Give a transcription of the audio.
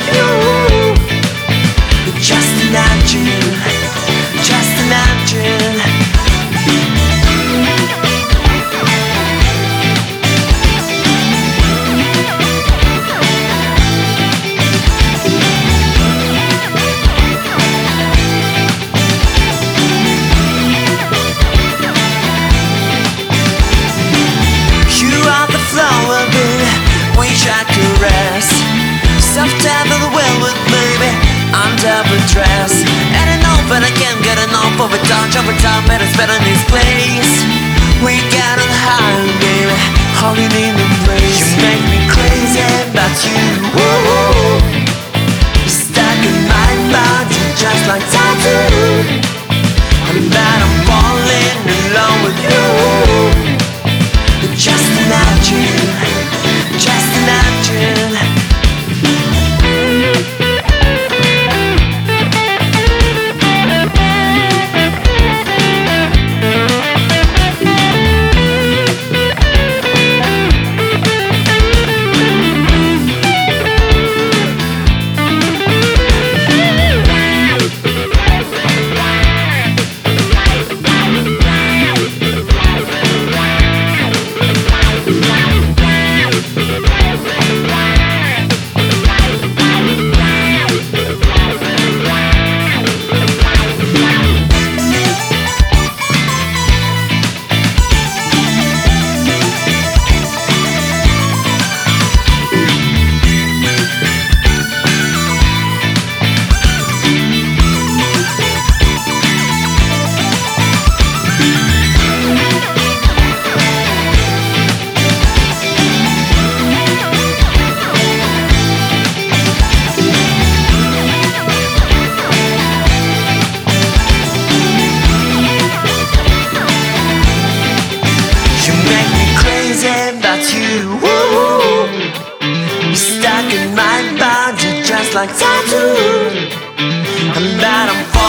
with you. Just imagine, just imagine. Flower, baby, which I caress. Soft tap of the velvet, baby, under the dress. And I know, but I can't get enough of a touch of a time, but it's better in this place. We get on high, baby, holding in the place. You make me crazy about you. Woo-hoo. Stuck in my body, just like tattoo. But I'm falling in love with you. Just imagine, just imagine. Stuck in my body, just like tattoo. I'm bad, I'm